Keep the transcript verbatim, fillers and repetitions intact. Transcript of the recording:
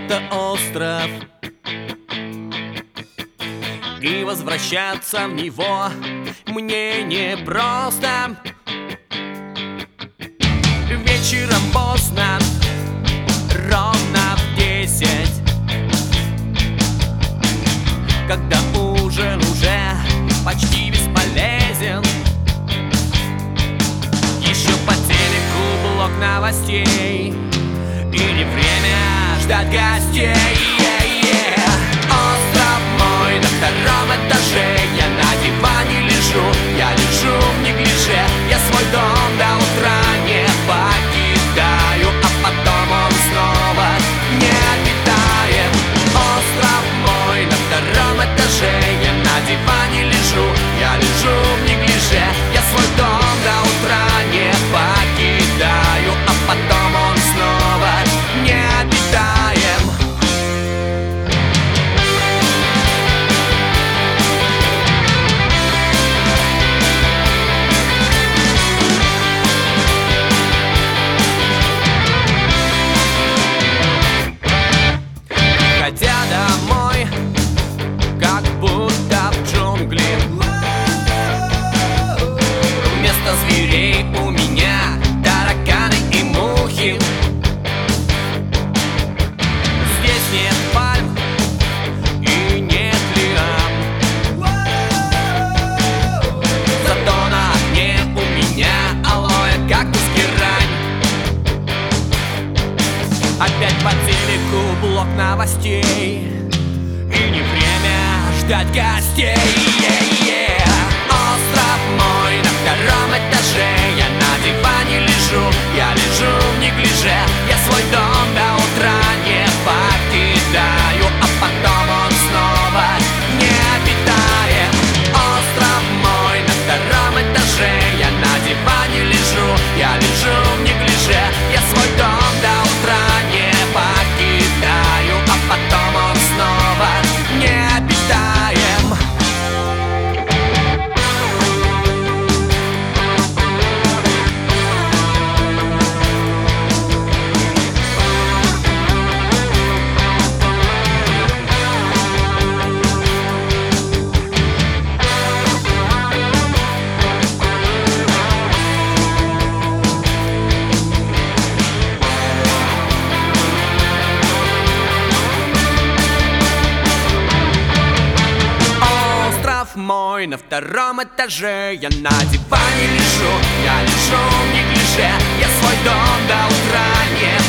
это остров, и возвращаться в него мне не просто. Вечером поздно, ровно в десять, когда ужин уже почти бесполезен, еще по телеку блок новостей, и не время ждать гостей. Остров мой на втором этаже, я на диване лежу, я лежу в неглиже, я свой дом до утра не покидаю, а потом он снова не обитаем. Остров мой на втором этаже, я на диване лежу, я лежу в неглиже, я свой дом до утра не покидаю, а потом он снова не обитаем. Хотя домой, как будто в джунгли, вместо зверей у меня тараканы и мухи. Здесь нет пальм и нет лиан, зато на окне у меня алоэ, кактус, герань. Опять по телеку блок новостей, и не время ждать гостей. Остров мой на втором этаже, я на диване лежу, я лежу в неглиже, я свой дом до утра не покидаю, а потом он снова не обитаем. Остров мой на втором этаже, я на диване лежу, я лежу в неглиже, я свой дом до утра не покидаю, а потом он снова не обитаем. Мой на втором этаже, я на диване лежу, я лежу в неглиже, я свой дом до утра не